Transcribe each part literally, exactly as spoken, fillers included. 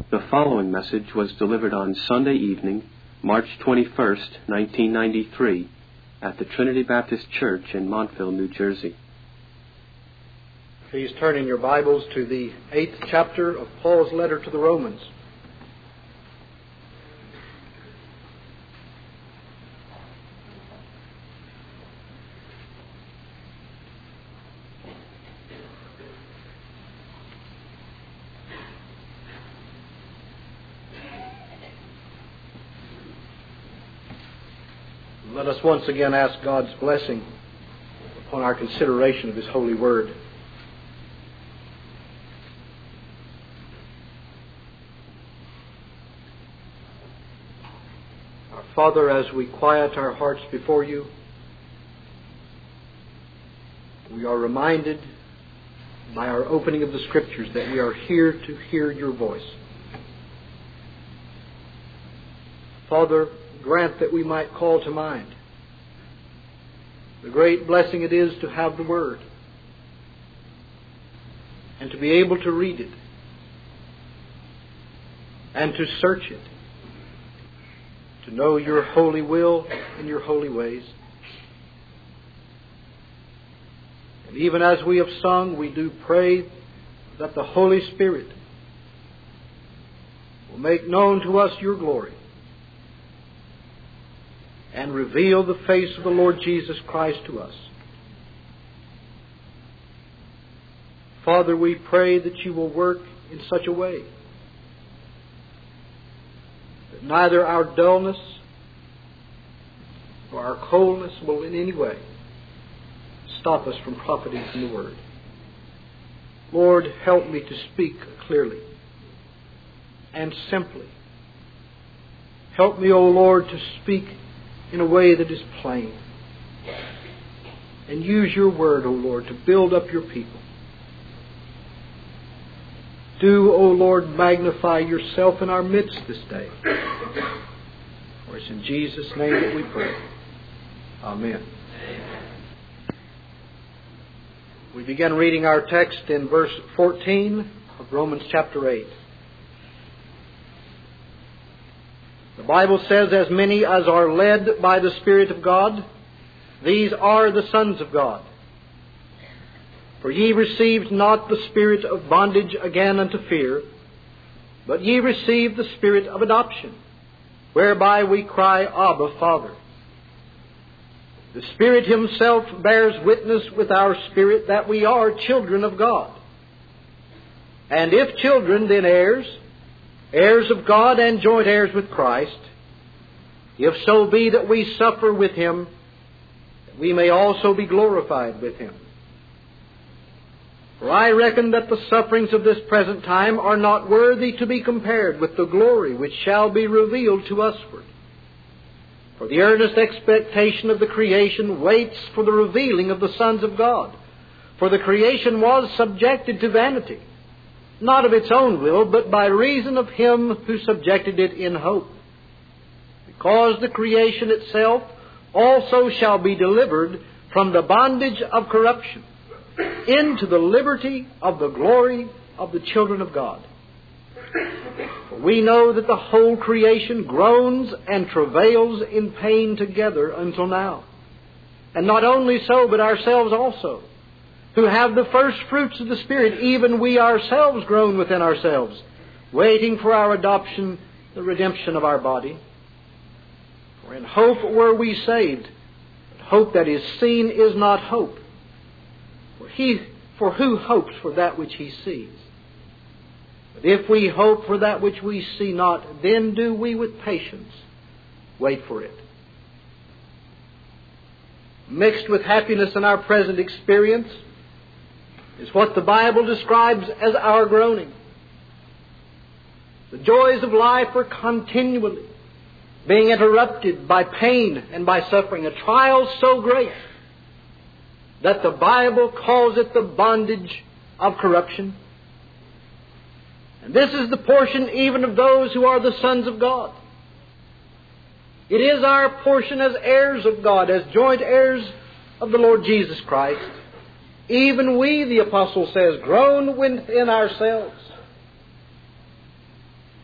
The following message was delivered on Sunday evening, March twenty-first, nineteen ninety-three, at the Trinity Baptist Church in Montville, New Jersey. Please turn in your Bibles to the eighth chapter of Paul's letter to the Romans. Let us once again ask God's blessing upon our consideration of His holy word. Our Father, as we quiet our hearts before You, we are reminded by our opening of the Scriptures that we are here to hear Your voice. Father, grant that we might call to mind the great blessing it is to have the Word and to be able to read it and to search it, to know Your holy will and Your holy ways. And even as we have sung, we do pray that the Holy Spirit will make known to us Your glory and reveal the face of the Lord Jesus Christ to us. Father, we pray that You will work in such a way that neither our dullness nor our coldness will in any way stop us from profiting from the Word. Lord, help me to speak clearly and simply. Help me, O Lord, to speak in a way that is plain. And use Your Word, O Lord, to build up Your people. Do, O Lord, magnify Yourself in our midst this day. For it's in Jesus' name that we pray. Amen. We begin reading our text in verse fourteen of Romans chapter eight. The Bible says, as many as are led by the Spirit of God, these are the sons of God. For ye received not the spirit of bondage again unto fear, but ye received the spirit of adoption, whereby we cry, Abba, Father. The Spirit Himself bears witness with our spirit that we are children of God. And if children, then heirs, heirs of God and joint heirs with Christ, if so be that we suffer with Him, that we may also be glorified with Him. For I reckon that the sufferings of this present time are not worthy to be compared with the glory which shall be revealed to usward. For the earnest expectation of the creation waits for the revealing of the sons of God. For the creation was subjected to vanity, not of its own will, but by reason of Him who subjected it in hope. Because the creation itself also shall be delivered from the bondage of corruption into the liberty of the glory of the children of God. For we know that the whole creation groans and travails in pain together until now. And not only so, but ourselves also, who have the first fruits of the Spirit, even we ourselves groan within ourselves, waiting for our adoption, the redemption of our body. For in hope were we saved. But hope that is seen is not hope. For, he, for who hopes for that which he sees? But if we hope for that which we see not, then do we with patience wait for it. Mixed with happiness in our present experience is what the Bible describes as our groaning. The joys of life are continually being interrupted by pain and by suffering, a trial so great that the Bible calls it the bondage of corruption. And this is the portion even of those who are the sons of God. It is our portion as heirs of God, as joint heirs of the Lord Jesus Christ. Even we, the Apostle says, groan within ourselves,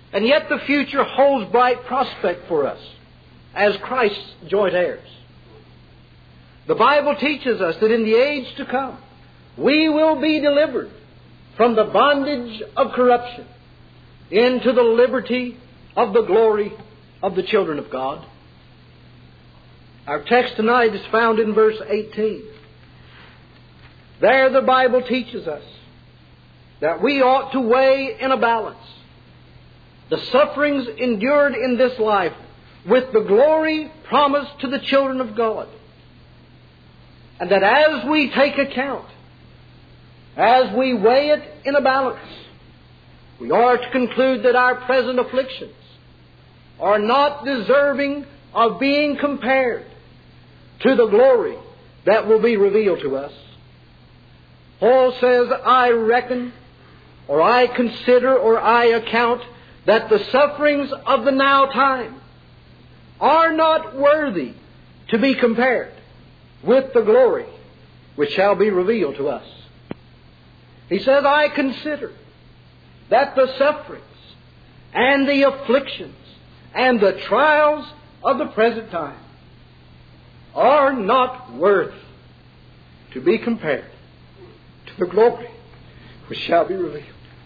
And yet the future holds bright prospect for us as Christ's joint heirs. The Bible teaches us that in the age to come, we will be delivered from the bondage of corruption into the liberty of the glory of the children of God. Our text tonight is found in verse eighteen. There the Bible teaches us that we ought to weigh in a balance the sufferings endured in this life with the glory promised to the children of God. And that as we take account, as we weigh it in a balance, we are to conclude that our present afflictions are not deserving of being compared to the glory that will be revealed to us. Paul says, I reckon, or I consider, or I account that the sufferings of the now time are not worthy to be compared with the glory which shall be revealed to us. He says, I consider that the sufferings and the afflictions and the trials of the present time are not worth to be compared to the glory which shall be revealed.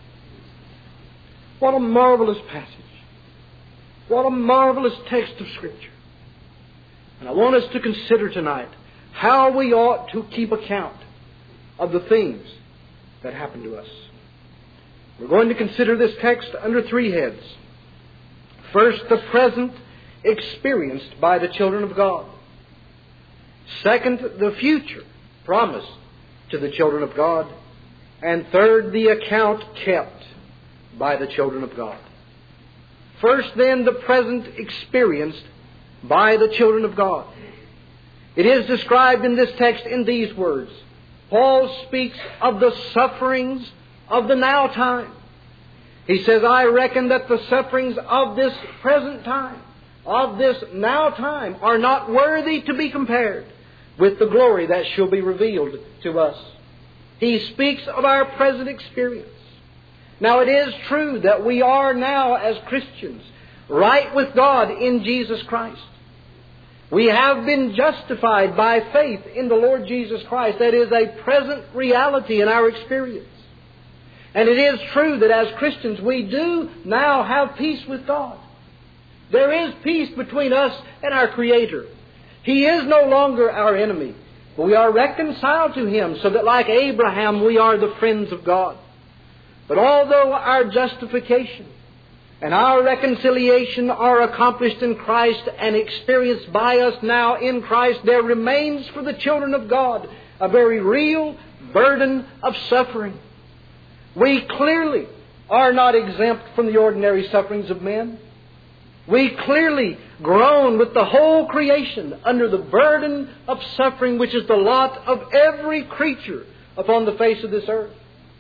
What a marvelous passage. What a marvelous text of Scripture. And I want us to consider tonight how we ought to keep account of the things that happen to us. We're going to consider this text under three heads. First, the present experienced by the children of God. Second, the future promised to the children of God. And third, the account kept by the children of God. First, then, the present experienced by the children of God. It is described in this text in these words. Paul speaks of the sufferings of the now time. He says, I reckon that the sufferings of this present time, of this now time, are not worthy to be compared with the glory that shall be revealed to us. He speaks of our present experience. Now, it is true that we are now, as Christians, right with God in Jesus Christ. We have been justified by faith in the Lord Jesus Christ. That is a present reality in our experience. And it is true that as Christians we do now have peace with God. There is peace between us and our Creator. He is no longer our enemy, but we are reconciled to Him so that like Abraham we are the friends of God. But although our justification and our reconciliation are accomplished in Christ and experienced by us now in Christ, there remains for the children of God a very real burden of suffering. We clearly are not exempt from the ordinary sufferings of men. We clearly groan with the whole creation under the burden of suffering which is the lot of every creature upon the face of this earth.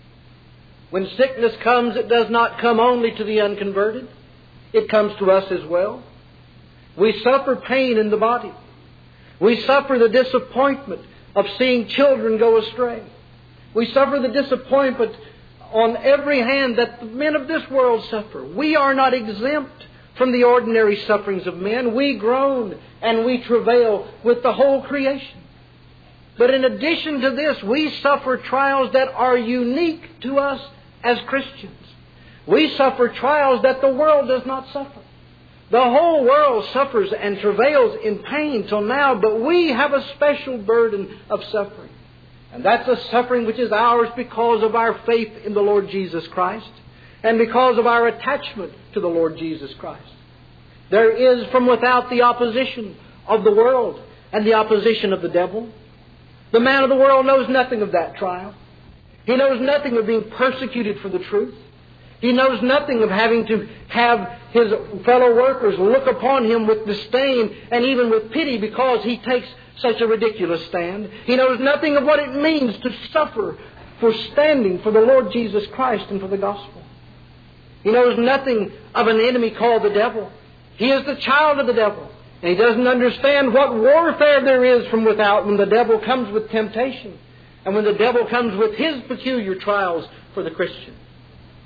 When sickness comes, it does not come only to the unconverted. It comes to us as well. We suffer pain in the body. We suffer the disappointment of seeing children go astray. We suffer the disappointment on every hand that the men of this world suffer. We are not exempt from the ordinary sufferings of men. We groan and we travail with the whole creation. But in addition to this, we suffer trials that are unique to us as Christians. We suffer trials that the world does not suffer. The whole world suffers and travails in pain till now, but we have a special burden of suffering. And that's a suffering which is ours because of our faith in the Lord Jesus Christ and because of our attachment to the Lord Jesus Christ. There is from without the opposition of the world and the opposition of the devil. The man of the world knows nothing of that trial. He knows nothing of being persecuted for the truth. He knows nothing of having to have his fellow workers look upon him with disdain and even with pity because he takes such a ridiculous stand. He knows nothing of what it means to suffer for standing for the Lord Jesus Christ and for the gospel. He knows nothing of an enemy called the devil. He is the child of the devil. And he doesn't understand what warfare there is from without when the devil comes with temptation and when the devil comes with his peculiar trials for the Christian.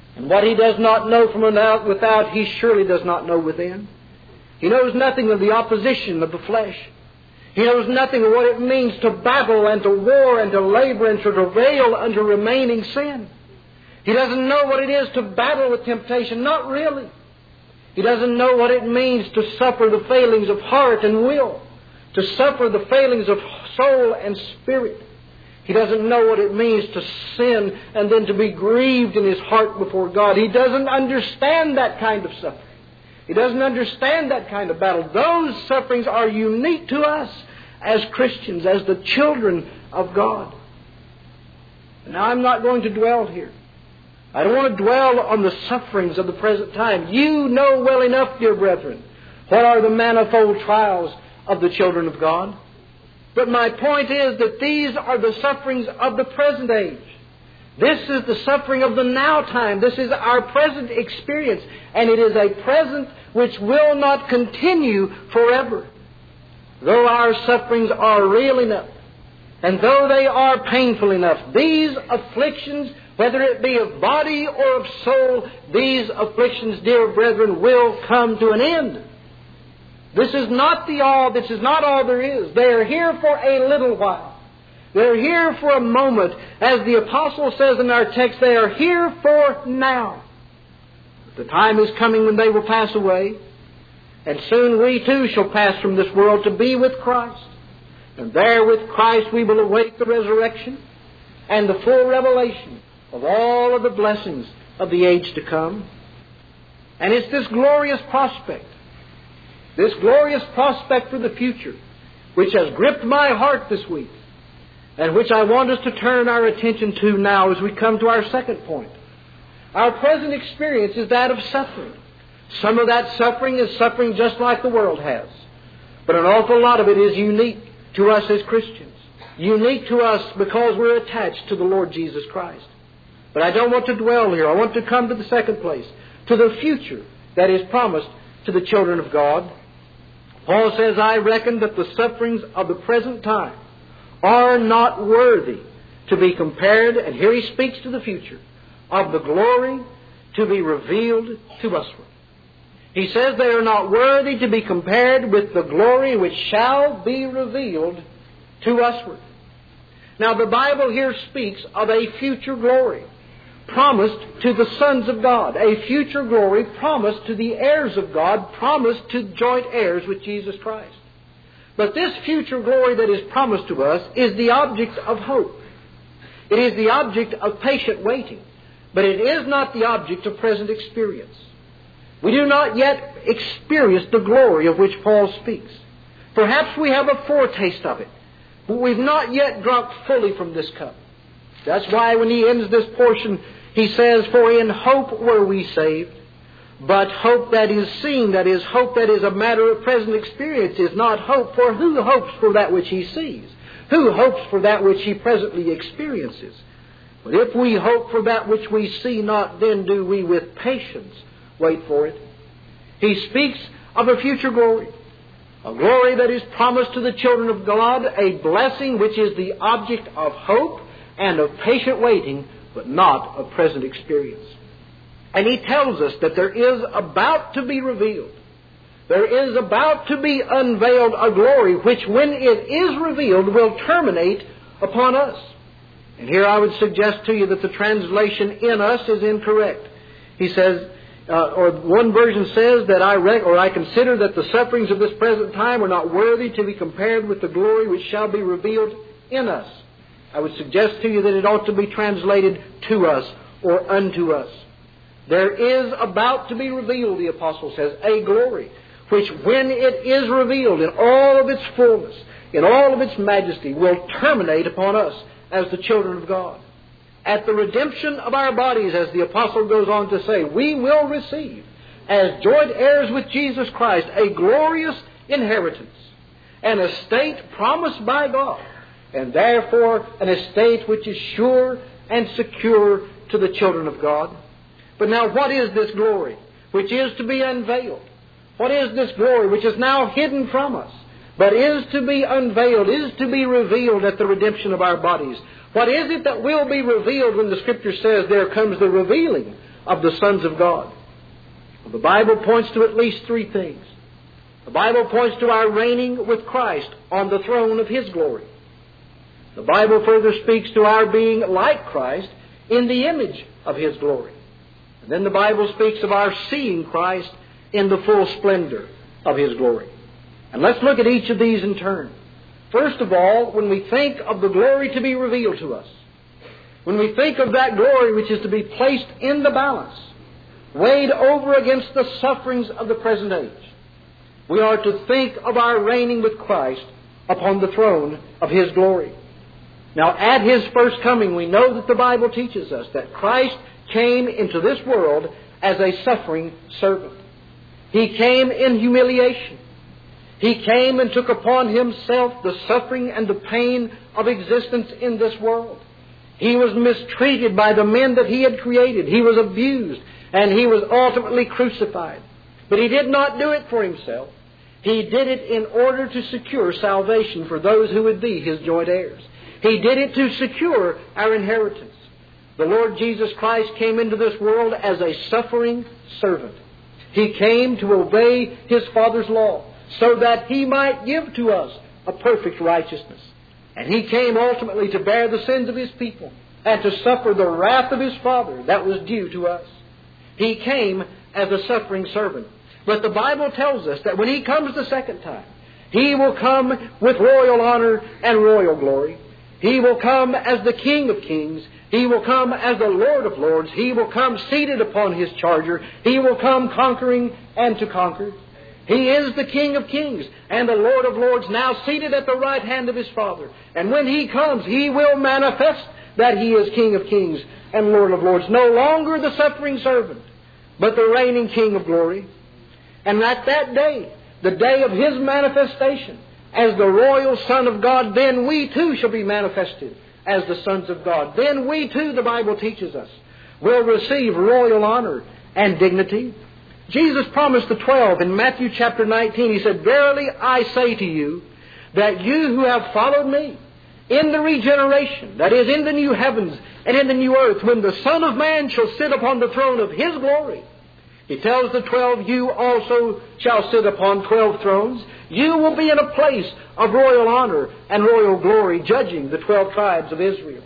And what he does not know from without, he surely does not know within. He knows nothing of the opposition of the flesh. He knows nothing of what it means to battle and to war and to labor and to travail under remaining sin. He doesn't know what it is to battle with temptation. Not really. He doesn't know what it means to suffer the failings of heart and will, to suffer the failings of soul and spirit. He doesn't know what it means to sin and then to be grieved in his heart before God. He doesn't understand that kind of suffering. He doesn't understand that kind of battle. Those sufferings are unique to us as Christians, as the children of God. Now, I'm not going to dwell here. I don't want to dwell on the sufferings of the present time. You know well enough, dear brethren, what are the manifold trials of the children of God. But my point is that these are the sufferings of the present age. This is the suffering of the now time. This is our present experience. And it is a present which will not continue forever. Though our sufferings are real enough, and though they are painful enough, these afflictions, whether it be of body or of soul, these afflictions, dear brethren, will come to an end. This is not the all, this is not all there is. They are here for a little while. They're here for a moment. As the Apostle says in our text, they are here for now. The time is coming when they will pass away. And soon we too shall pass from this world to be with Christ. And there with Christ we will await the resurrection and the full revelation of all of the blessings of the age to come. And it's this glorious prospect, this glorious prospect for the future, which has gripped my heart this week, and which I want us to turn our attention to now as we come to our second point. Our present experience is that of suffering. Some of that suffering is suffering just like the world has. But an awful lot of it is unique to us as Christians. Unique to us because we're attached to the Lord Jesus Christ. But I don't want to dwell here. I want to come to the second place, to the future that is promised to the children of God. Paul says, I reckon that the sufferings of the present time are not worthy to be compared, and here he speaks to the future, of the glory to be revealed to usward. He says they are not worthy to be compared with the glory which shall be revealed to usward. Now the Bible here speaks of a future glory promised to the sons of God, a future glory promised to the heirs of God, promised to joint heirs with Jesus Christ. But this future glory that is promised to us is the object of hope. It is the object of patient waiting, but it is not the object of present experience. We do not yet experience the glory of which Paul speaks. Perhaps we have a foretaste of it, but we've not yet drunk fully from this cup. That's why when he ends this portion, he says, for in hope were we saved. But hope that is seen, that is, hope that is a matter of present experience, is not hope. For who hopes for that which he sees? Who hopes for that which he presently experiences? But if we hope for that which we see not, then do we with patience wait for it. He speaks of a future glory, a glory that is promised to the children of God, a blessing which is the object of hope and of patient waiting, but not of present experience. And he tells us that there is about to be revealed, there is about to be unveiled a glory which, when it is revealed, will terminate upon us. And here I would suggest to you that the translation in us is incorrect. He says, uh, or one version says that I rec- or I consider that the sufferings of this present time are not worthy to be compared with the glory which shall be revealed in us. I would suggest to you that it ought to be translated to us or unto us. There is about to be revealed, the Apostle says, a glory, which when it is revealed in all of its fullness, in all of its majesty, will terminate upon us as the children of God. At the redemption of our bodies, as the Apostle goes on to say, we will receive, as joint heirs with Jesus Christ, a glorious inheritance, an estate promised by God, and therefore an estate which is sure and secure to the children of God. But now what is this glory which is to be unveiled? What is this glory which is now hidden from us, but is to be unveiled, is to be revealed at the redemption of our bodies? What is it that will be revealed when the Scripture says there comes the revealing of the sons of God? Well, the Bible points to at least three things. The Bible points to our reigning with Christ on the throne of His glory. The Bible further speaks to our being like Christ in the image of His glory. And then the Bible speaks of our seeing Christ in the full splendor of His glory. And let's look at each of these in turn. First of all, when we think of the glory to be revealed to us, when we think of that glory which is to be placed in the balance, weighed over against the sufferings of the present age, we are to think of our reigning with Christ upon the throne of His glory. Now, at His first coming, we know that the Bible teaches us that Christ came into this world as a suffering servant. He came in humiliation. He came and took upon Himself the suffering and the pain of existence in this world. He was mistreated by the men that He had created. He was abused, and He was ultimately crucified. But He did not do it for Himself. He did it in order to secure salvation for those who would be His joint heirs. He did it to secure our inheritance. The Lord Jesus Christ came into this world as a suffering servant. He came to obey His Father's law so that He might give to us a perfect righteousness. And He came ultimately to bear the sins of His people and to suffer the wrath of His Father that was due to us. He came as a suffering servant. But the Bible tells us that when He comes the second time, He will come with royal honor and royal glory. He will come as the King of kings. He will come as the Lord of lords. He will come seated upon His charger. He will come conquering and to conquer. He is the King of kings and the Lord of lords, now seated at the right hand of His Father. And when He comes, He will manifest that He is King of kings and Lord of lords. No longer the suffering servant, but the reigning King of glory. And at that day, the day of His manifestation, as the royal Son of God, then we too shall be manifested as the sons of God. Then we too, the Bible teaches us, will receive royal honor and dignity. Jesus promised the twelve in Matthew chapter nineteen. He said, "Verily I say to you, that you who have followed me in the regeneration, that is, in the new heavens and in the new earth, when the Son of Man shall sit upon the throne of His glory," He tells the twelve, "You also shall sit upon twelve thrones. You will be in a place of royal honor and royal glory, judging the twelve tribes of Israel."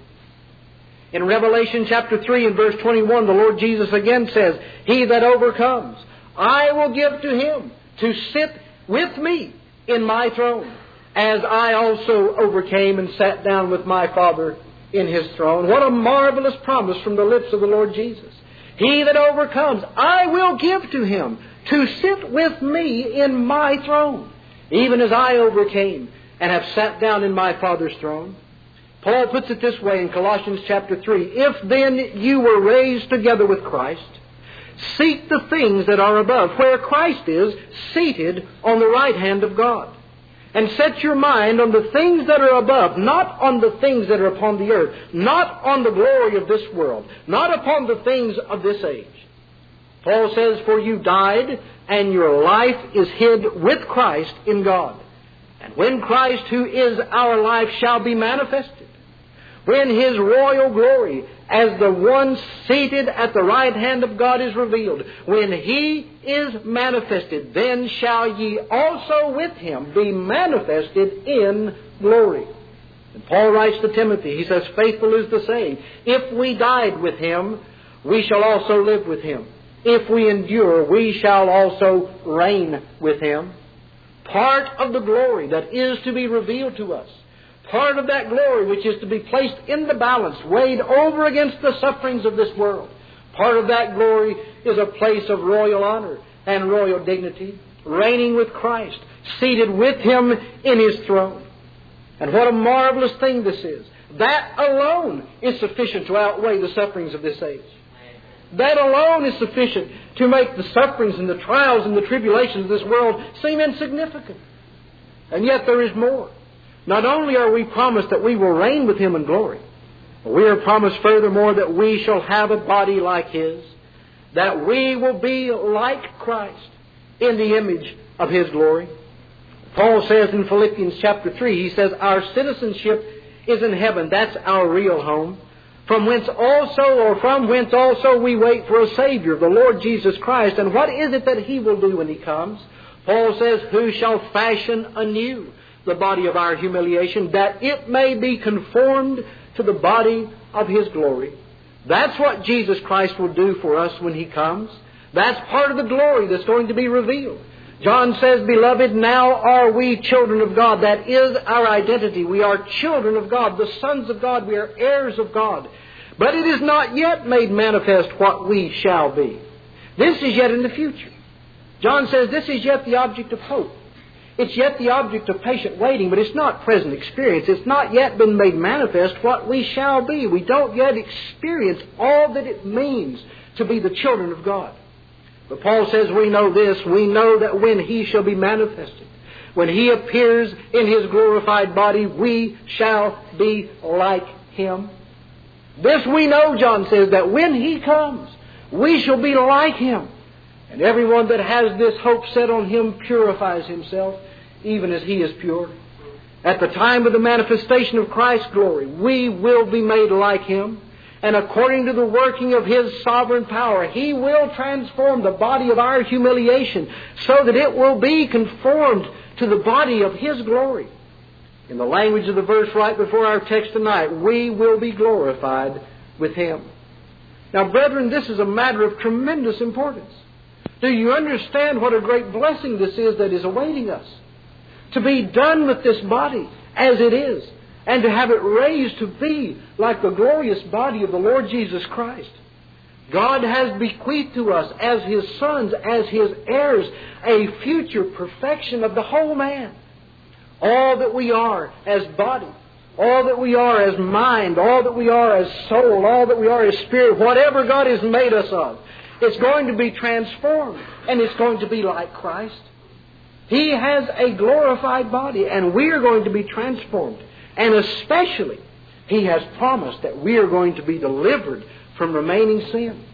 In Revelation chapter three and verse twenty-one, the Lord Jesus again says, "He that overcomes, I will give to him to sit with me in my throne, as I also overcame and sat down with my Father in His throne." What a marvelous promise from the lips of the Lord Jesus. "He that overcomes, I will give to him to sit with me in my throne, even as I overcame and have sat down in my Father's throne." Paul puts it this way in Colossians chapter three, "If then you were raised together with Christ, seek the things that are above, where Christ is, seated on the right hand of God. And set your mind on the things that are above, not on the things that are upon the earth, not on the glory of this world, not upon the things of this age." Paul says, "For you died, and your life is hid with Christ in God. And when Christ, who is our life, shall be manifested, when His royal glory as the one seated at the right hand of God is revealed, when He is manifested, then shall ye also with Him be manifested in glory." And Paul writes to Timothy, he says, "Faithful is the saying, if we died with Him, we shall also live with Him. If we endure, we shall also reign with Him." Part of the glory that is to be revealed to us, part of that glory which is to be placed in the balance, weighed over against the sufferings of this world, part of that glory is a place of royal honor and royal dignity, reigning with Christ, seated with Him in His throne. And what a marvelous thing this is. That alone is sufficient to outweigh the sufferings of this age. That alone is sufficient to make the sufferings and the trials and the tribulations of this world seem insignificant. And yet there is more. Not only are we promised that we will reign with Him in glory, but we are promised furthermore that we shall have a body like His, that we will be like Christ in the image of His glory. Paul says in Philippians chapter three, he says, "Our citizenship is in heaven." That's our real home. from whence also, or from whence also we wait for a Savior, the Lord Jesus Christ. And what is it that He will do when He comes? Paul says, who shall fashion anew the body of our humiliation, that it may be conformed to the body of His glory. That's what Jesus Christ will do for us when He comes. That's part of the glory that's going to be revealed. John says, beloved, now are we children of God. That is our identity. We are children of God, the sons of God. We are heirs of God. But it is not yet made manifest what we shall be. This is yet in the future. John says this is yet the object of hope. It's yet the object of patient waiting, but it's not present experience. It's not yet been made manifest what we shall be. We don't yet experience all that it means to be the children of God. But Paul says we know this. We know that when He shall be manifested, when He appears in His glorified body, we shall be like Him. This we know, John says, that when He comes, we shall be like Him. And everyone that has this hope set on Him purifies himself, even as He is pure. At the time of the manifestation of Christ's glory, we will be made like Him. And according to the working of His sovereign power, He will transform the body of our humiliation so that it will be conformed to the body of His glory. In the language of the verse right before our text tonight, we will be glorified with Him. Now, brethren, this is a matter of tremendous importance. Do you understand what a great blessing this is that is awaiting us? To be done with this body as it is, and to have it raised to be like the glorious body of the Lord Jesus Christ. God has bequeathed to us as His sons, as His heirs, a future perfection of the whole man. All that we are as body, all that we are as mind, all that we are as soul, all that we are as spirit, whatever God has made us of, it's going to be transformed, and it's going to be like Christ. He has a glorified body, and we are going to be transformed. And especially, He has promised that we are going to be delivered from remaining sin.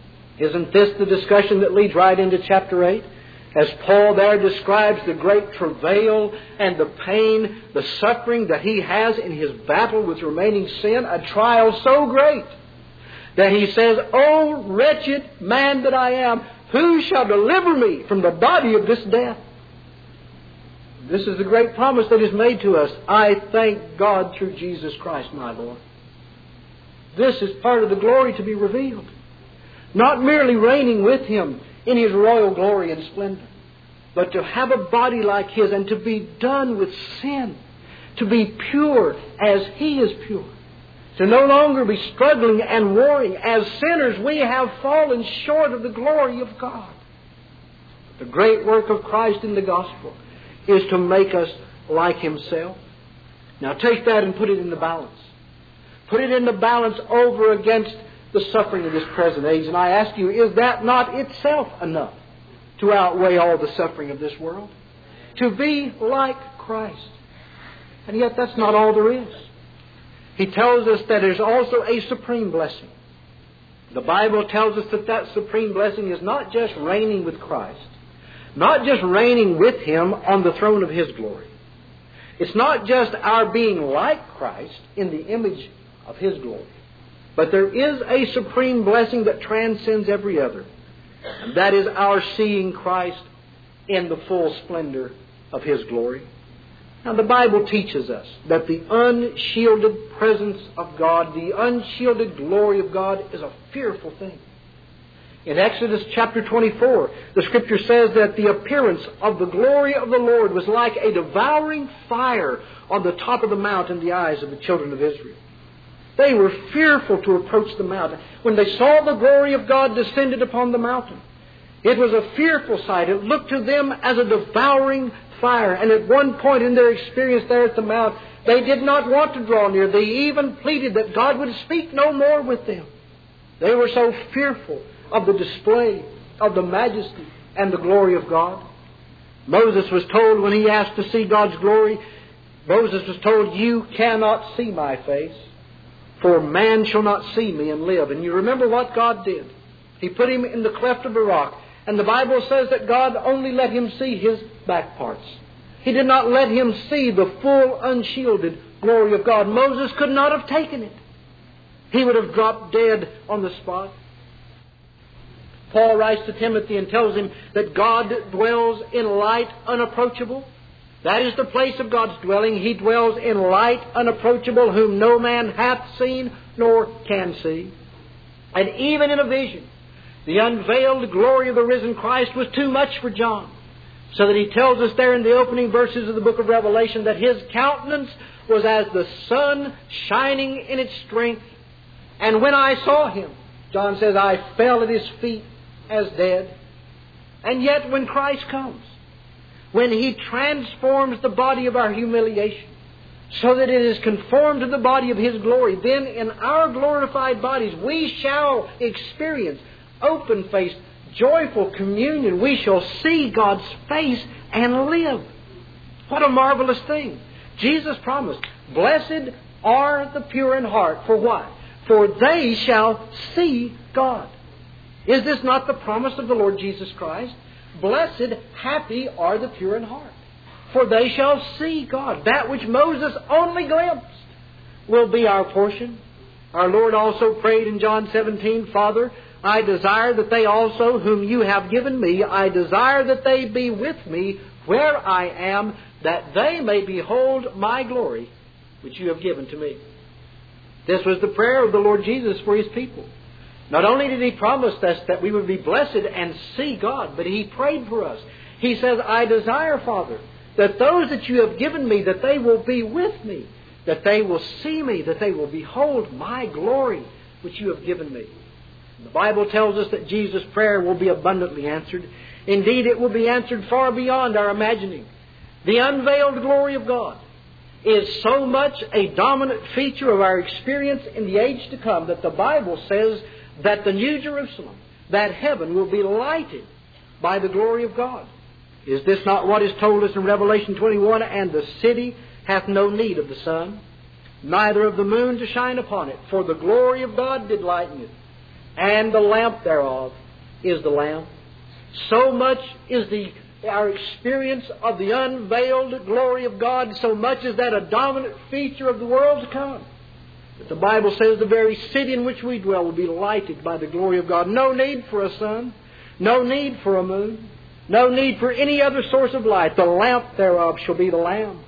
Isn't this the discussion that leads right into chapter eight? As Paul there describes the great travail and the pain, the suffering that he has in his battle with remaining sin, a trial so great that he says, "O wretched man that I am, who shall deliver me from the body of this death?" This is the great promise that is made to us. I thank God through Jesus Christ, my Lord. This is part of the glory to be revealed. Not merely reigning with Him in His royal glory and splendor, but to have a body like His and to be done with sin, to be pure as He is pure, to no longer be struggling and warring. As sinners, we have fallen short of the glory of God. The great work of Christ in the gospel is to make us like Himself. Now take that and put it in the balance. Put it in the balance over against the suffering of this present age. And I ask you, is that not itself enough to outweigh all the suffering of this world? To be like Christ. And yet that's not all there is. He tells us that there's also a supreme blessing. The Bible tells us that that supreme blessing is not just reigning with Christ, not just reigning with Him on the throne of His glory. It's not just our being like Christ in the image of His glory. But there is a supreme blessing that transcends every other. And that is our seeing Christ in the full splendor of His glory. Now the Bible teaches us that the unshielded presence of God, the unshielded glory of God, is a fearful thing. In Exodus chapter twenty-four, the Scripture says that the appearance of the glory of the Lord was like a devouring fire on the top of the mount in the eyes of the children of Israel. They were fearful to approach the mountain. When they saw the glory of God descended upon the mountain, it was a fearful sight. It looked to them as a devouring fire. And at one point in their experience there at the mount, they did not want to draw near. They even pleaded that God would speak no more with them. They were so fearful of the display of the majesty and the glory of God. Moses was told when he asked to see God's glory, Moses was told, "You cannot see my face, for man shall not see me and live." And you remember what God did. He put him in the cleft of a rock. And the Bible says that God only let him see his back parts. He did not let him see the full, unshielded glory of God. Moses could not have taken it. He would have dropped dead on the spot. Paul writes to Timothy and tells him that God dwells in light unapproachable. That is the place of God's dwelling. He dwells in light unapproachable, whom no man hath seen nor can see. And even in a vision, the unveiled glory of the risen Christ was too much for John. So that he tells us there in the opening verses of the book of Revelation that his countenance was as the sun shining in its strength. And when I saw him, John says, I fell at his feet as dead. And yet when Christ comes, when He transforms the body of our humiliation so that it is conformed to the body of His glory, then in our glorified bodies we shall experience open-faced, joyful communion. We shall see God's face and live. What a marvelous thing. Jesus promised, blessed are the pure in heart. For what? For they shall see God. Is this not the promise of the Lord Jesus Christ? Blessed, happy are the pure in heart, for they shall see God. That which Moses only glimpsed will be our portion. Our Lord also prayed in John seventeen, Father, I desire that they also, whom you have given me, I desire that they be with me where I am, that they may behold my glory, which you have given to me. This was the prayer of the Lord Jesus for His people. Not only did He promise us that we would be blessed and see God, but He prayed for us. He says, I desire, Father, that those that you have given me, that they will be with me, that they will see me, that they will behold my glory, which you have given me. The Bible tells us that Jesus' prayer will be abundantly answered. Indeed, it will be answered far beyond our imagining. The unveiled glory of God is so much a dominant feature of our experience in the age to come that the Bible says that the New Jerusalem, that heaven, will be lighted by the glory of God. Is this not what is told us in Revelation twenty-one? And the city hath no need of the sun, neither of the moon to shine upon it, for the glory of God did lighten it, and the lamp thereof is the Lamb. So much is the our experience of the unveiled glory of God, so much is that a dominant feature of the world to come, that the Bible says the very city in which we dwell will be lighted by the glory of God. No need for a sun, no need for a moon, no need for any other source of light. The lamp thereof shall be the Lamb.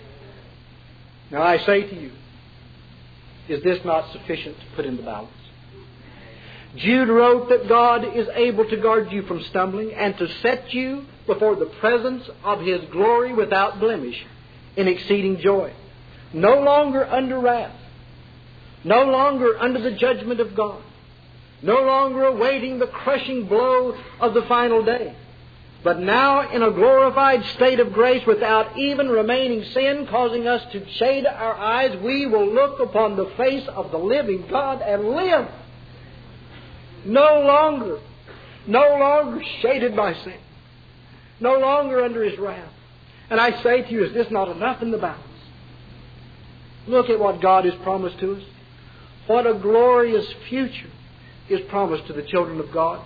Now I say to you, is this not sufficient to put in the balance? Jude wrote that God is able to guard you from stumbling and to set you before the presence of His glory without blemish in exceeding joy. No longer under wrath. No longer under the judgment of God. No longer awaiting the crushing blow of the final day. But now in a glorified state of grace without even remaining sin causing us to shade our eyes, we will look upon the face of the living God and live. No longer, no longer shaded by sin. No longer under His wrath. And I say to you, is this not enough in the balance? Look at what God has promised to us. What a glorious future is promised to the children of God.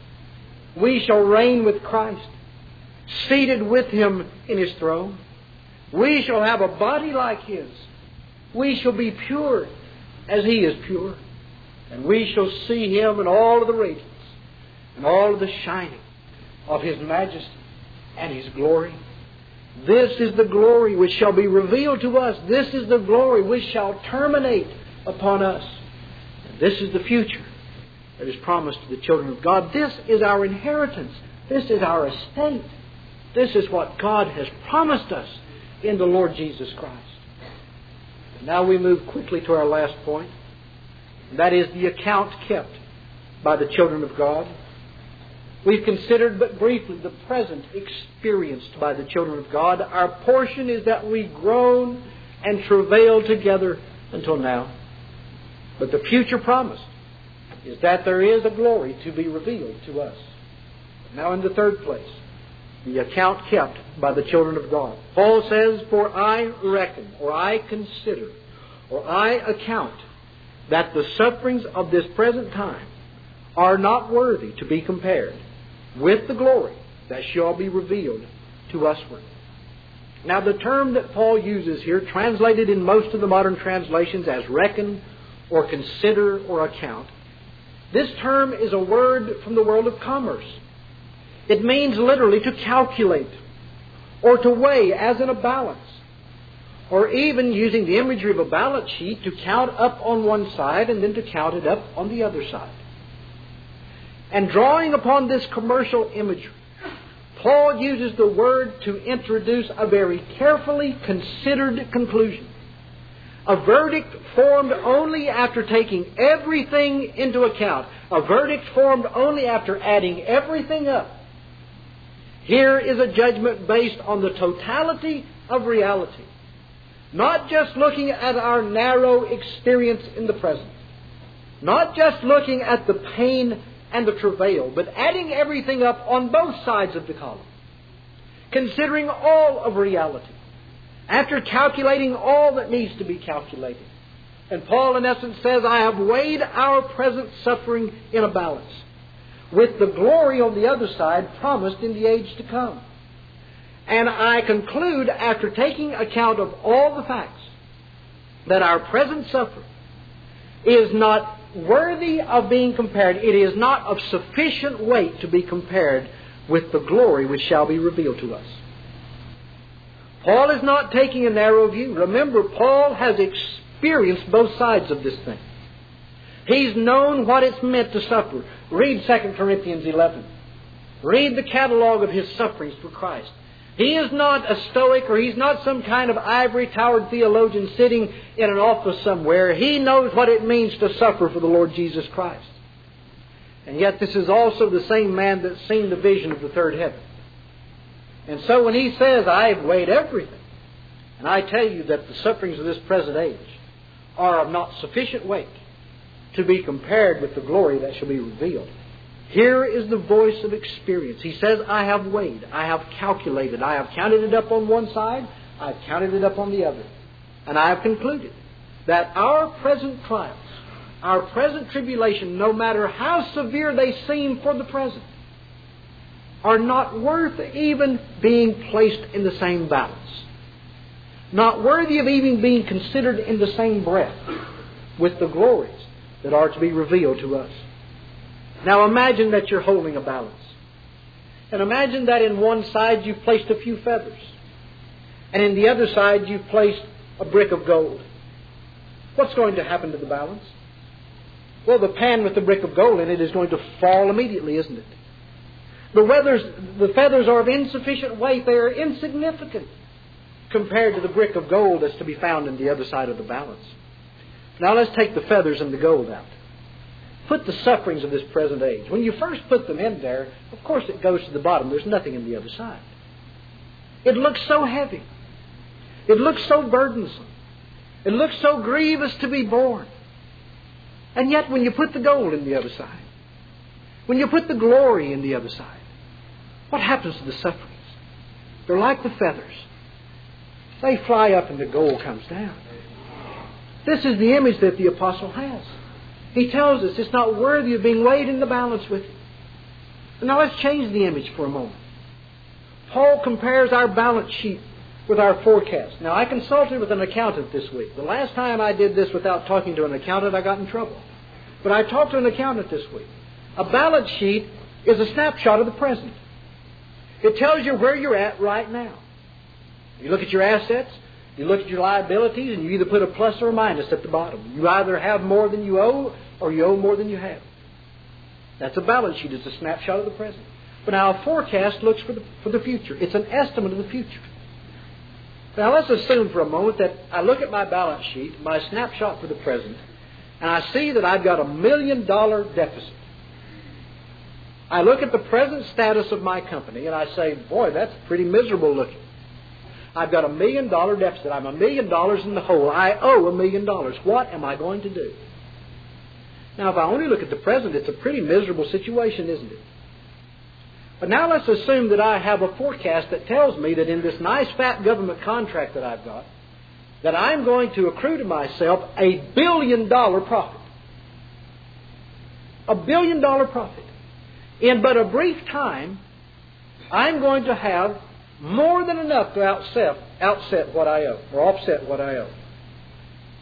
We shall reign with Christ, seated with Him in His throne. We shall have a body like His. We shall be pure as He is pure. And we shall see Him in all of the radiance and all of the shining of His majesty and His glory. This is the glory which shall be revealed to us. This is the glory which shall terminate upon us. And this is the future that is promised to the children of God. This is our inheritance. This is our estate. This is what God has promised us in the Lord Jesus Christ. And now we move quickly to our last point. That is the account kept by the children of God. We've considered but briefly the present experienced by the children of God. Our portion is that we groan and travail together until now. But the future promise is that there is a glory to be revealed to us. Now in the third place, the account kept by the children of God. Paul says, for I reckon, or I consider, or I account that the sufferings of this present time are not worthy to be compared with the glory that shall be revealed to usward. Now the term that Paul uses here, translated in most of the modern translations as reckon or consider or account. This term is a word from the world of commerce. It means literally to calculate or to weigh as in a balance, or even using the imagery of a balance sheet to count up on one side and then to count it up on the other side. And drawing upon this commercial imagery, Paul uses the word to introduce a very carefully considered conclusion. A verdict formed only after taking everything into account. A verdict formed only after adding everything up. Here is a judgment based on the totality of reality. Not just looking at our narrow experience in the present. Not just looking at the pain and the travail, but adding everything up on both sides of the column. Considering all of reality. After calculating all that needs to be calculated. And Paul, in essence, says, I have weighed our present suffering in a balance, with the glory on the other side promised in the age to come. And I conclude, after taking account of all the facts, that our present suffering is not worthy of being compared. It is not of sufficient weight to be compared with the glory which shall be revealed to us. Paul is not taking a narrow view. Remember, Paul has experienced both sides of this thing. He's known what it's meant to suffer. Read Second Corinthians eleven. Read the catalog of his sufferings for Christ. He is not a stoic, or he's not some kind of ivory-towered theologian sitting in an office somewhere. He knows what it means to suffer for the Lord Jesus Christ. And yet this is also the same man that's seen the vision of the third heaven. And so when he says, I have weighed everything, and I tell you that the sufferings of this present age are of not sufficient weight to be compared with the glory that shall be revealed. Here is the voice of experience. He says, I have weighed, I have calculated, I have counted it up on one side, I have counted it up on the other. And I have concluded that our present trials, our present tribulation, no matter how severe they seem for the present, are not worth even being placed in the same balance. Not worthy of even being considered in the same breath with the glories that are to be revealed to us. Now imagine that you're holding a balance. And imagine that in one side you've placed a few feathers. And in the other side you've placed a brick of gold. What's going to happen to the balance? Well, the pan with the brick of gold in it is going to fall immediately, isn't it? The, weathers, the feathers are of insufficient weight. They are insignificant compared to the brick of gold that's to be found in the other side of the balance. Now let's take the feathers and the gold out. Put the sufferings of this present age. When you first put them in there, of course it goes to the bottom. There's nothing in the other side. It looks so heavy. It looks so burdensome. It looks so grievous to be borne. And yet when you put the gold in the other side, when you put the glory in the other side, what happens to the sufferings? They're like the feathers. They fly up and the gold comes down. This is the image that the apostle has. He tells us it's not worthy of being weighed in the balance with him. Now let's change the image for a moment. Paul compares our balance sheet with our forecast. Now I consulted with an accountant this week. The last time I did this without talking to an accountant, I got in trouble. But I talked to an accountant this week. A balance sheet is a snapshot of the present. It tells you where you're at right now. You look at your assets, you look at your liabilities, and you either put a plus or a minus at the bottom. You either have more than you owe, or you owe more than you have. That's a balance sheet. It's a snapshot of the present. But now a forecast looks for the, for the future. It's an estimate of the future. Now let's assume for a moment that I look at my balance sheet, my snapshot for the present, and I see that I've got a million dollar deficit. I look at the present status of my company and I say, boy, that's pretty miserable looking. I've got a million dollar deficit. I'm a million dollars in the hole. I owe a million dollars. What am I going to do? Now, if I only look at the present, it's a pretty miserable situation, isn't it? But now let's assume that I have a forecast that tells me that in this nice fat government contract that I've got, that I'm going to accrue to myself a billion dollar profit. A billion dollar profit. In but a brief time, I'm going to have more than enough to outset, outset what I owe, or offset what I owe.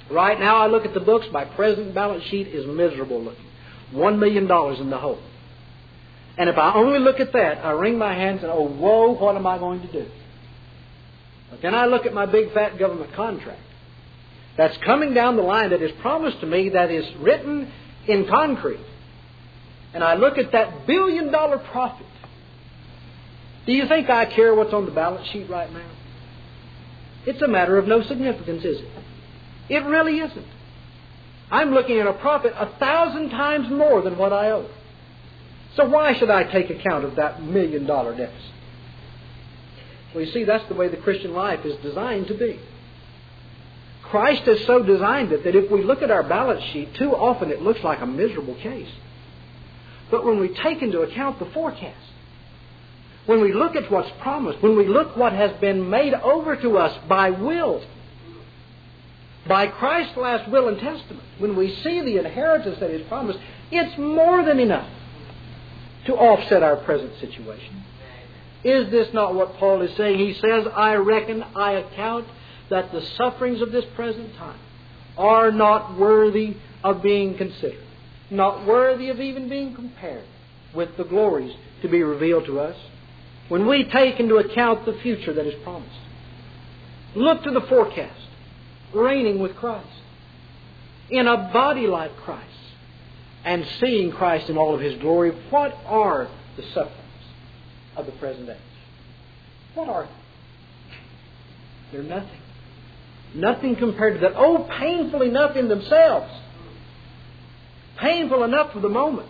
Right now I look at the books, my present balance sheet is miserable looking. One million dollars in the hole. And if I only look at that, I wring my hands and, oh, whoa, what am I going to do? But then I look at my big fat government contract that's coming down the line, that is promised to me, that is written in concrete. And I look at that billion dollar profit. Do you think I care what's on the balance sheet right now? It's a matter of no significance, is it? It really isn't. I'm looking at a profit a thousand times more than what I owe. So why should I take account of that million dollar deficit? Well, you see, that's the way the Christian life is designed to be. Christ has so designed it that if we look at our balance sheet, too often it looks like a miserable case. But when we take into account the forecast, when we look at what's promised, when we look what has been made over to us by will, by Christ's last will and testament, when we see the inheritance that is promised, it's more than enough to offset our present situation. Is this not what Paul is saying? He says, I reckon, I account that the sufferings of this present time are not worthy of being considered, not worthy of even being compared with the glories to be revealed to us. When we take into account the future that is promised, look to the forecast, reigning with Christ, in a body like Christ, and seeing Christ in all of His glory, what are the sufferings of the present age? What are they? They're nothing. Nothing compared to that. Oh, painful enough in themselves. Painful enough for the moment.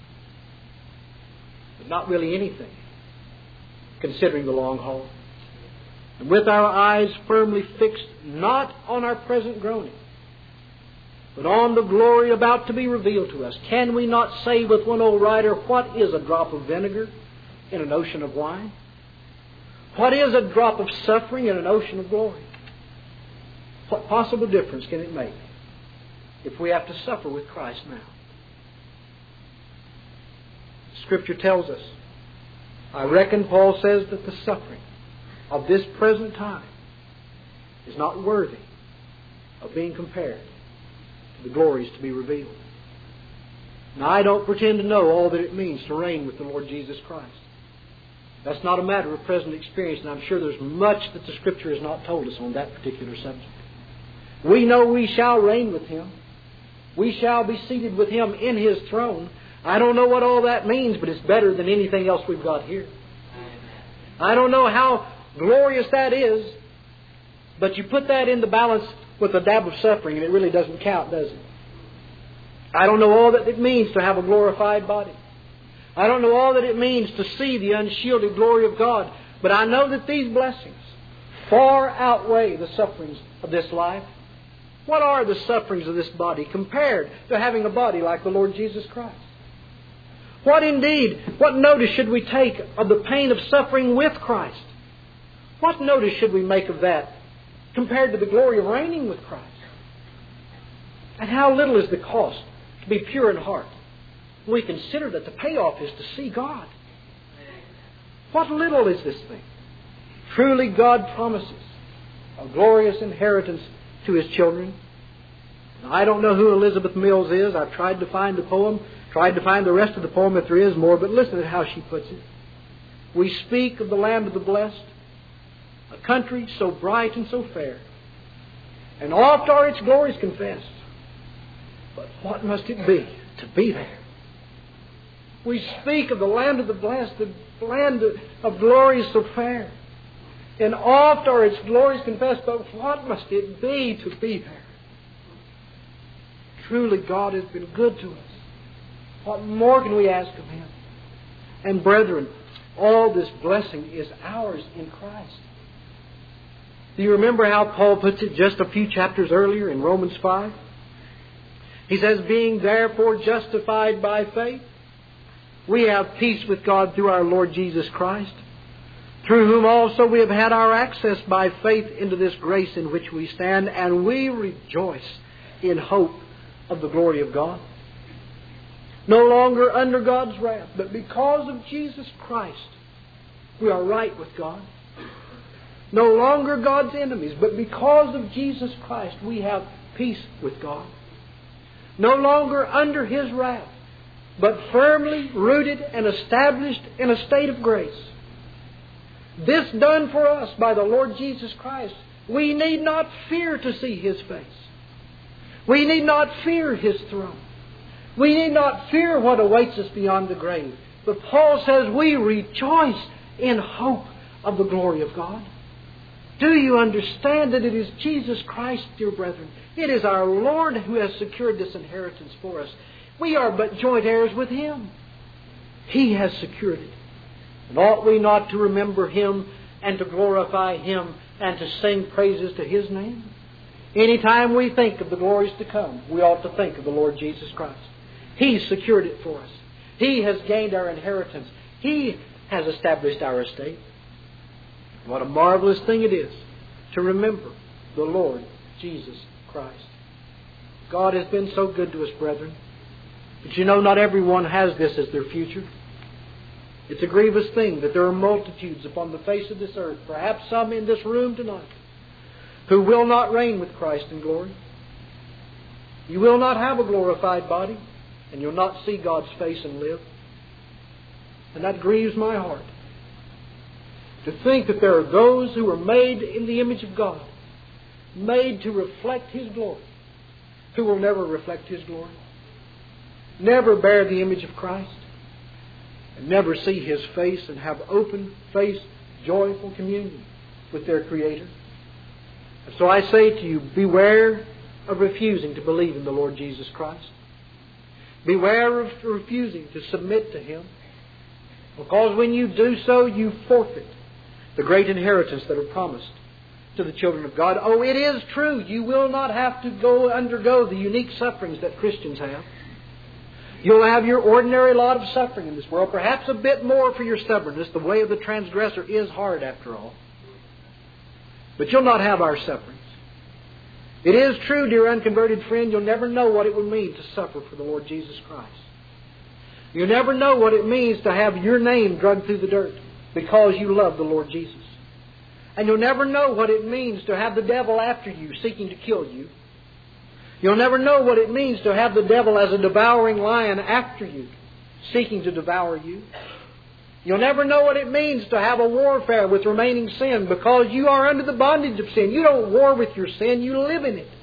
But not really anything, considering the long haul. And with our eyes firmly fixed not on our present groaning, but on the glory about to be revealed to us, can we not say with one old writer, what is a drop of vinegar in an ocean of wine? What is a drop of suffering in an ocean of glory? What possible difference can it make if we have to suffer with Christ now? Scripture tells us, I reckon Paul says that the suffering of this present time is not worthy of being compared to the glories to be revealed. Now, I don't pretend to know all that it means to reign with the Lord Jesus Christ. That's not a matter of present experience, and I'm sure there's much that the Scripture has not told us on that particular subject. We know we shall reign with Him. We shall be seated with Him in His throne. I don't know what all that means, but it's better than anything else we've got here. I don't know how glorious that is, but you put that in the balance with a dab of suffering and it really doesn't count, does it? I don't know all that it means to have a glorified body. I don't know all that it means to see the unshielded glory of God, but I know that these blessings far outweigh the sufferings of this life. What are the sufferings of this body compared to having a body like the Lord Jesus Christ? What indeed, what notice should we take of the pain of suffering with Christ? What notice should we make of that compared to the glory of reigning with Christ? And how little is the cost to be pure in heart? We consider that the payoff is to see God. What little is this thing? Truly God promises a glorious inheritance to His children. Now, I don't know who Elizabeth Mills is. I've tried to find the poem, tried to find the rest of the poem if there is more, but listen to how she puts it. We speak of the land of the blessed, a country so bright and so fair, and oft are its glories confessed. But what must it be to be there? We speak of the land of the blessed, the land of glories so fair, and oft are its glories confessed, but what must it be to be there? Truly God has been good to us. What more can we ask of Him? And brethren, all this blessing is ours in Christ. Do you remember how Paul puts it just a few chapters earlier in Romans five? He says, being therefore justified by faith, we have peace with God through our Lord Jesus Christ, through whom also we have had our access by faith into this grace in which we stand, and we rejoice in hope of the glory of God. No longer under God's wrath, but because of Jesus Christ, we are right with God. No longer God's enemies, but because of Jesus Christ, we have peace with God. No longer under His wrath, but firmly rooted and established in a state of grace. This done for us by the Lord Jesus Christ, we need not fear to see His face. We need not fear His throne. We need not fear what awaits us beyond the grave. But Paul says we rejoice in hope of the glory of God. Do you understand that it is Jesus Christ, dear brethren? It is our Lord who has secured this inheritance for us. We are but joint heirs with Him. He has secured it. And ought we not to remember Him and to glorify Him and to sing praises to His name? Anytime we think of the glories to come, we ought to think of the Lord Jesus Christ. He secured it for us. He has gained our inheritance. He has established our estate. What a marvelous thing it is to remember the Lord Jesus Christ. God has been so good to us, brethren. But you know, not everyone has this as their future. It's a grievous thing that there are multitudes upon the face of this earth, perhaps some in this room tonight, who will not reign with Christ in glory. You will not have a glorified body, and you'll not see God's face and live. And that grieves my heart. To think that there are those who are made in the image of God, made to reflect His glory, who will never reflect His glory, never bear the image of Christ, and never see His face and have open-faced, joyful communion with their Creator. And so I say to you, beware of refusing to believe in the Lord Jesus Christ. Beware of refusing to submit to Him, because when you do so, you forfeit the great inheritance that are promised to the children of God. Oh, it is true, you will not have to go undergo the unique sufferings that Christians have. You'll have your ordinary lot of suffering in this world, perhaps a bit more for your stubbornness. The way of the transgressor is hard after all. But you'll not have our sufferings. It is true, dear unconverted friend, you'll never know what it would mean to suffer for the Lord Jesus Christ. You'll never know what it means to have your name dragged through the dirt because you love the Lord Jesus. And you'll never know what it means to have the devil after you, seeking to kill you. You'll never know what it means to have the devil as a devouring lion after you, seeking to devour you. You'll never know what it means to have a warfare with remaining sin because you are under the bondage of sin. You don't war with your sin, you live in it.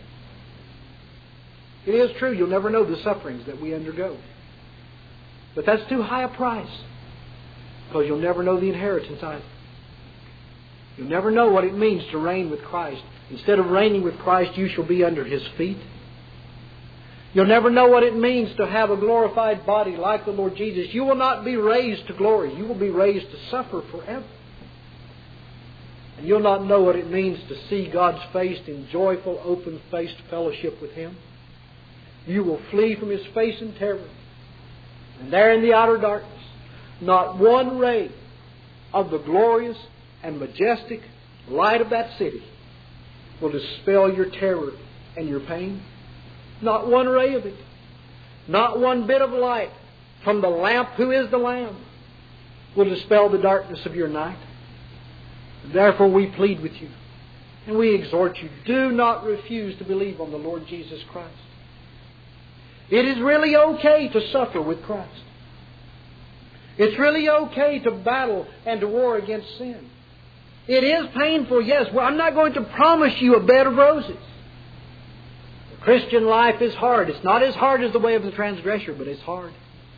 It is true, you'll never know the sufferings that we undergo. But that's too high a price, because you'll never know the inheritance either. You'll never know what it means to reign with Christ. Instead of reigning with Christ, you shall be under His feet. You'll never know what it means to have a glorified body like the Lord Jesus. You will not be raised to glory. You will be raised to suffer forever. And you'll not know what it means to see God's face in joyful, open-faced fellowship with Him. You will flee from His face in terror. And there in the outer darkness, not one ray of the glorious and majestic light of that city will dispel your terror and your pain. Not one ray of it. Not one bit of light from the lamp who is the Lamb will dispel the darkness of your night. Therefore we plead with you and we exhort you, do not refuse to believe on the Lord Jesus Christ. It is really okay to suffer with Christ. It's really okay to battle and to war against sin. It is painful, yes. Well, I'm not going to promise you a bed of roses. The Christian life is hard. It's not as hard as the way of the transgressor, but it's hard.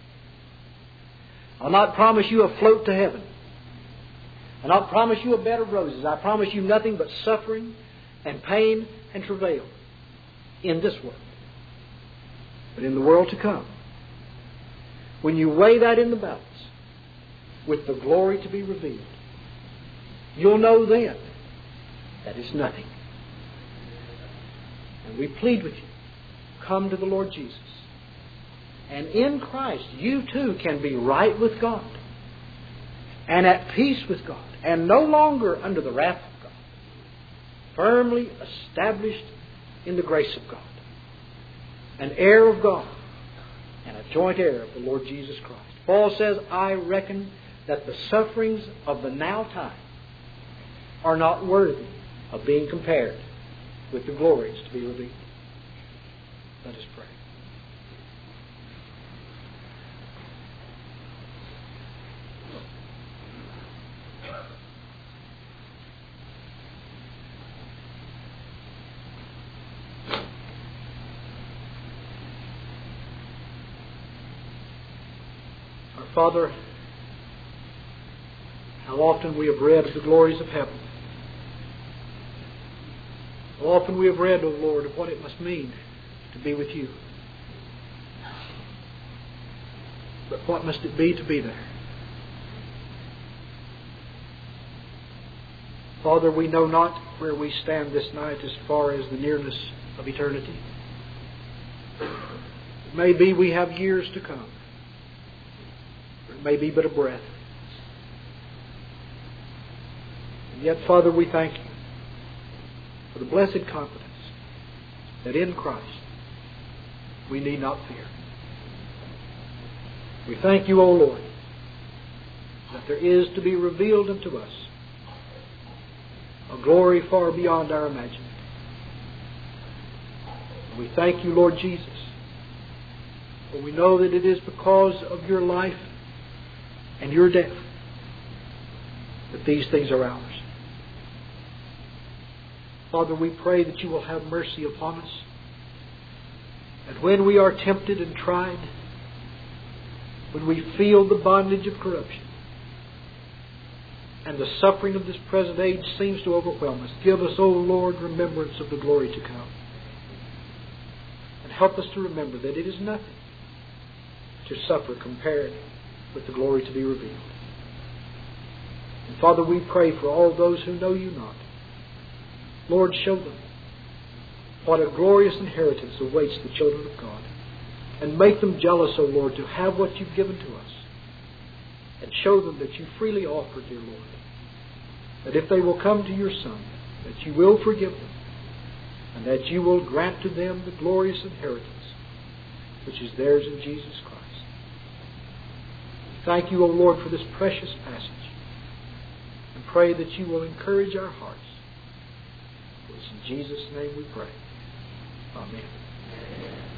I'll not promise you a float to heaven. I'll not promise you a bed of roses. I promise you nothing but suffering and pain and travail in this world. But in the world to come, when you weigh that in the balance with the glory to be revealed, you'll know then that it's nothing. And we plead with you, come to the Lord Jesus. And in Christ, you too can be right with God and at peace with God and no longer under the wrath of God, firmly established in the grace of God, an heir of God and a joint heir of the Lord Jesus Christ. Paul says, I reckon that the sufferings of the now time are not worthy of being compared with the glories to be revealed. Let us pray. Our Father, how often we have read of the glories of heaven. How often we have read, O Lord, of what it must mean to be with you. But what must it be to be there? Father, we know not where we stand this night as far as the nearness of eternity. It may be we have years to come. Or it may be but a breath. And yet, Father, we thank you for the blessed confidence that in Christ we need not fear. We thank you, O Lord, that there is to be revealed unto us a glory far beyond our imagining. And we thank you, Lord Jesus, for we know that it is because of your life and your death that these things are ours. Father, we pray that you will have mercy upon us. And when we are tempted and tried, when we feel the bondage of corruption, and the suffering of this present age seems to overwhelm us, give us, O Lord, remembrance of the glory to come. And help us to remember that it is nothing to suffer compared with the glory to be revealed. And Father, we pray for all those who know you not. Lord, show them what a glorious inheritance awaits the children of God. And make them jealous, O Lord, to have what you've given to us. And show them that you freely offer, dear Lord, that if they will come to your Son, that you will forgive them, and that you will grant to them the glorious inheritance which is theirs in Jesus Christ. Thank you, O Lord, for this precious passage, and pray that you will encourage our hearts. For it's in Jesus' name we pray. Amen.